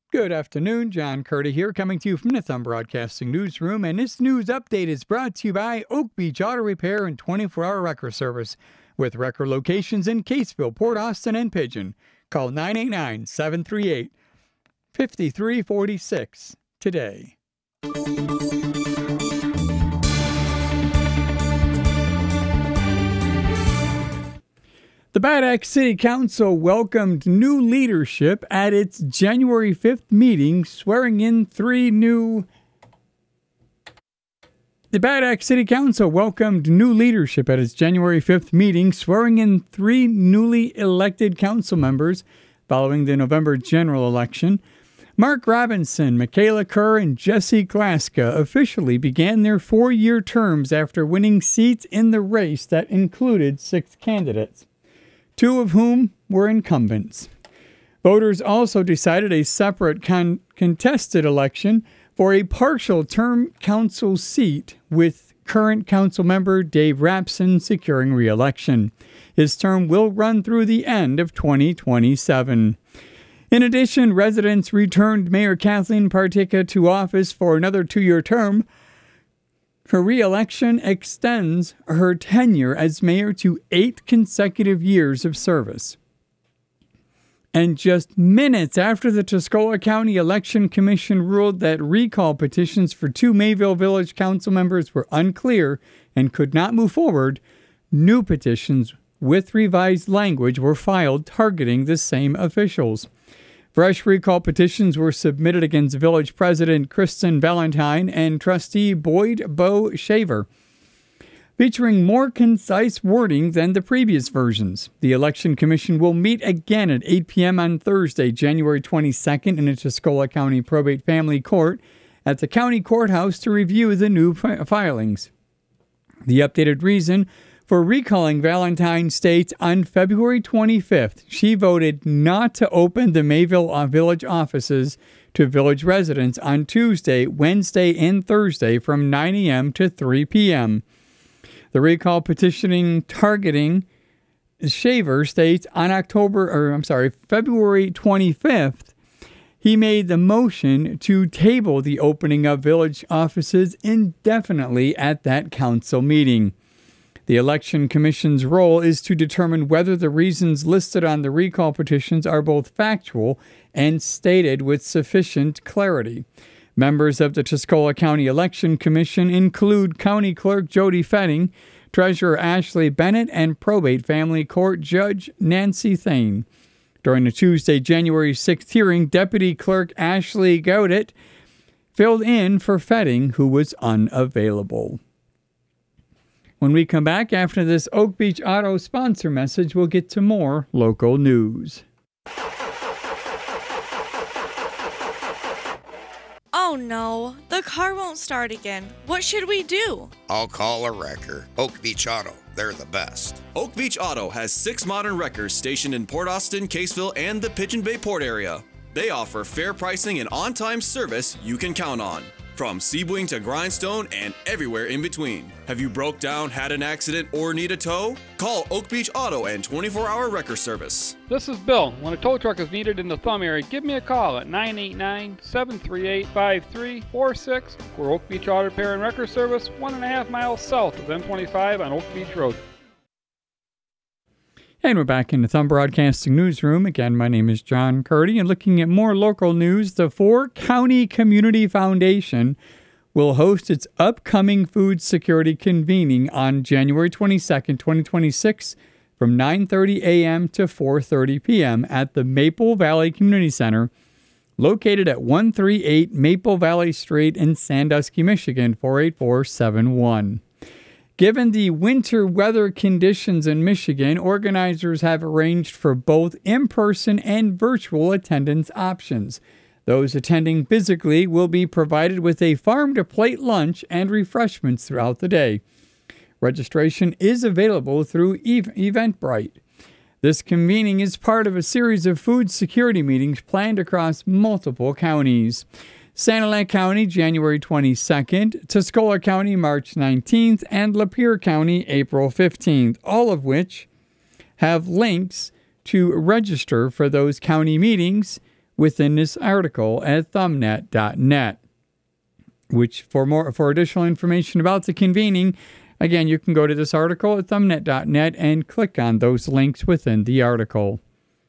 Good afternoon, John Curdy here, coming to you from the Thumb Broadcasting Newsroom, and this news update is brought to you by Oak Beach Auto Repair and 24-hour wrecker service, with wrecker locations in Caseville, Port Austin, and Pigeon. Call 989-738-5346 today. The Bad Axe City Council welcomed new leadership at its January 5th meeting, swearing in three new... The Bad Axe City Council welcomed new leadership at its January 5th meeting, swearing in three newly elected council members following the November general election. Mark Robinson, Michaela Kerr, and Jesse Glaska officially began their 4-year terms after winning seats in the race that included 6 candidates, 2 of whom were incumbents. Voters also decided a separate contested election for a partial term council seat, with current council member Dave Rapson securing re-election. His term will run through the end of 2027. In addition, residents returned Mayor Kathleen Partica to office for another 2-year term. Her re-election extends her tenure as mayor to 8 consecutive years of service. And just minutes after the Tuscola County Election Commission ruled that recall petitions for 2 Mayville Village Council members were unclear and could not move forward, new petitions with revised language were filed targeting the same officials. Fresh recall petitions were submitted against Village President Kristen Valentine and Trustee Boyd Bo Shaver, featuring more concise wording than the previous versions. The Election Commission will meet again at 8 p.m. on Thursday, January 22nd in the Tuscola County Probate Family Court at the county courthouse to review the new filings. The updated reason for recalling Valentine states on February 25th, she voted not to open the Mayville Village offices to village residents on Tuesday, Wednesday, and Thursday from 9 a.m. to 3 p.m. The recall petitioning targeting Shaver states on February 25th, he made the motion to table the opening of village offices indefinitely at that council meeting. The Election Commission's role is to determine whether the reasons listed on the recall petitions are both factual and stated with sufficient clarity. Members of the Tuscola County Election Commission include County Clerk Jody Fetting, Treasurer Ashley Bennett, and Probate Family Court Judge Nancy Thane. During the Tuesday, January 6th hearing, Deputy Clerk Ashley Gaudet filled in for Fetting, who was unavailable. When we come back after this Oak Beach Auto sponsor message, we'll get to more local news. Oh no, the car won't start again. What should we do? I'll call a wrecker. Oak Beach Auto, they're the best. Oak Beach Auto has 6 modern wreckers stationed in Port Austin, Caseville, and the Pigeon Bay Port area. They offer fair pricing and on-time service you can count on. From Sebring to Grindstone and everywhere in between. Have you broke down, had an accident, or need a tow? Call Oak Beach Auto and 24-hour wrecker service. This is Bill. When a tow truck is needed in the Thumb area, give me a call at 989-738-5346 for Oak Beach Auto Repair and Wrecker Service, 1.5 miles south of M25 on Oak Beach Road. And we're back in the Thumb Broadcasting Newsroom. Again, my name is John Curdy, and looking at more local news, the 4-County Community Foundation will host its upcoming food security convening on January 22nd, 2026 from 9:30 a.m. to 4:30 p.m. at the Maple Valley Community Center, located at 138 Maple Valley Street in Sandusky, Michigan, 48471. Given the winter weather conditions in Michigan, organizers have arranged for both in-person and virtual attendance options. Those attending physically will be provided with a farm-to-plate lunch and refreshments throughout the day. Registration is available through Eventbrite. This convening is part of a series of food security meetings planned across multiple counties. Sanilac County, January 22nd, Tuscola County, March 19th, and Lapeer County, April 15th, all of which have links to register for those county meetings within this article at thumbnet.net. Which for additional information about the convening, again, you can go to this article at thumbnet.net and click on those links within the article.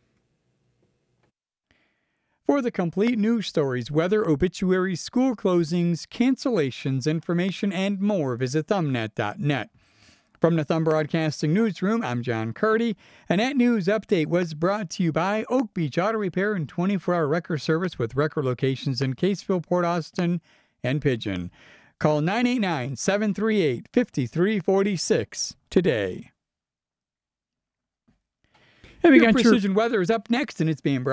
For the complete news stories, weather, obituaries, school closings, cancellations, information, and more, visit thumbnet.net. From the Thumb Broadcasting Newsroom, I'm John Carty, and that news update was brought to you by Oak Beach Auto Repair and 24-hour wrecker service with wrecker locations in Caseville, Port Austin, and Pigeon. Call 989-738-5346 today. And we got Precision Weather is up next, and it's being brought